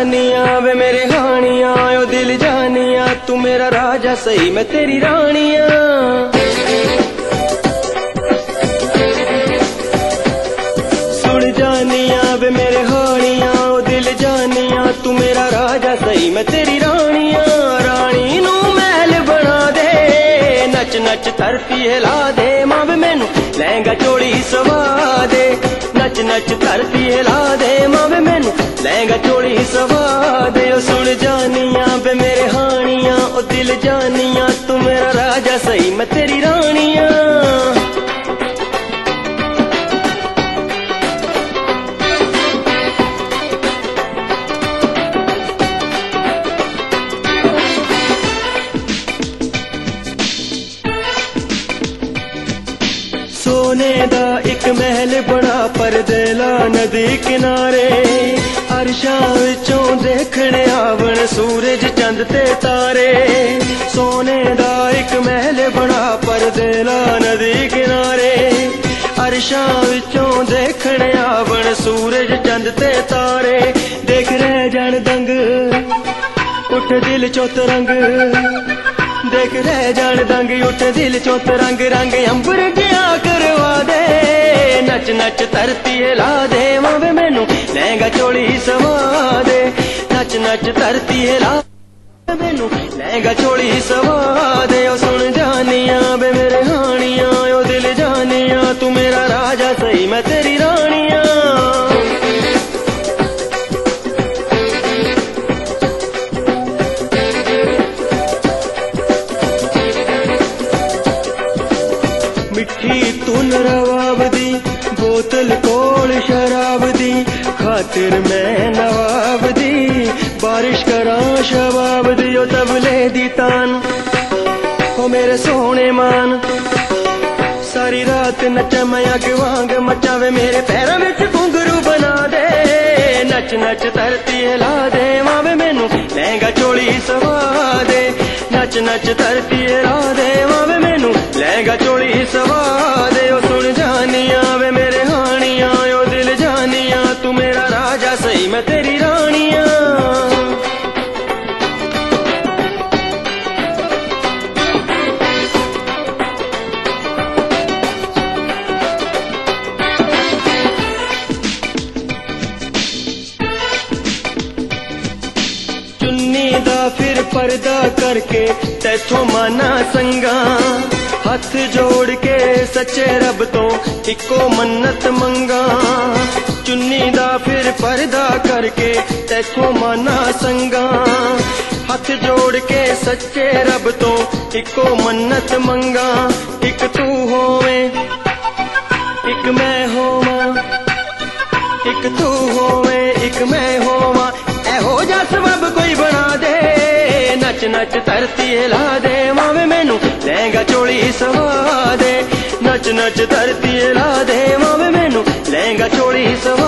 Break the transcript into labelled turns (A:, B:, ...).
A: जानिया वे मेरे हानिया, ओ दिल जानिया तू मेरा राजा सही मैं तेरी रानिया। सुन जानिया वे मेरे हानिया, ओ दिल जानिया तू मेरा राजा सही मैं तेरी रानिया। रानी नू महल बना दे, नच नच धरती हिला दे, मां वे मैनू लहंगा चोली सवा दे। नच नच धरती हिला दे, मां वे मैनू लहंगा चोली सवा दे। ओ सुन जानिया वे मेरे हानिया, ओ दिल जानिया तू मेरा राजा सही मैं तेरी रानिया। सोने दा एक महल बना परदे ला नदी किनारे, अरशां विचों देखने आवन सूरज चंद ते तारे। सोने दा एक महल बना परदे ला नदी किनारे, अरशां विचों देखने आवन सूरज चंद ते तारे। देख रह जान दंग उठ दिल चो तरंग, देख रह जान दंग उठ दिल चो तरंग। रंग अंबर जिया करवा दे, नच नच धरती हिला दे, मां वे मैनू लहंगा चोली सवा दे। नच नच धरती हिला दे, मैनू लहंगा चोली सवा दे। ओ सुन जानिया वे मेरे हानिया, ओ दिल जानिया तू मेरा राजा सही मैं तेरी रानिया। मिठी तुन रवाब दी, बोतल कोल शराब दी, खातिर मैं नवाब दी, बारिश करा शबाब दी। ओ तबले दी तान ओ मेरे सोने मान, सारी रात नचा मैं अग वांग मचावे, मेरे पैरों में घुंघरू बना दे। नच नच धरती हिला दे, मां वे मैनू लहंगा चोली सवा दे। नच नच धरती हिला दे, मां वे मैनू लहंगा चोली सवा दे। ओ सुन जानिया वे मेरे हानिया, ओ दिल जानिया तू मेरा राजा सही मैं तेरी रानिया। चुन्नी दा फिर पर्दा करके तैथों माना संगा, हथ जोड़ के सच्चे रब तो इको मन्नत मंगा। चुन्नी दा फिर पर्दा करके तैथों माना संगा, हथ जोड़ के सच्चे रब तो इको मन्नत मंगा। एक तू होवे एक मैं होवा, एक तू होवे एक मैं होवा, ऐहो जा सबब कोई बना दे। नच नच धरती हिला दे, मां वे मैनू लहंगा चोली सवा दे। नच नच धरती हिला दे, मां वे मैनू लहंगा चोली सवा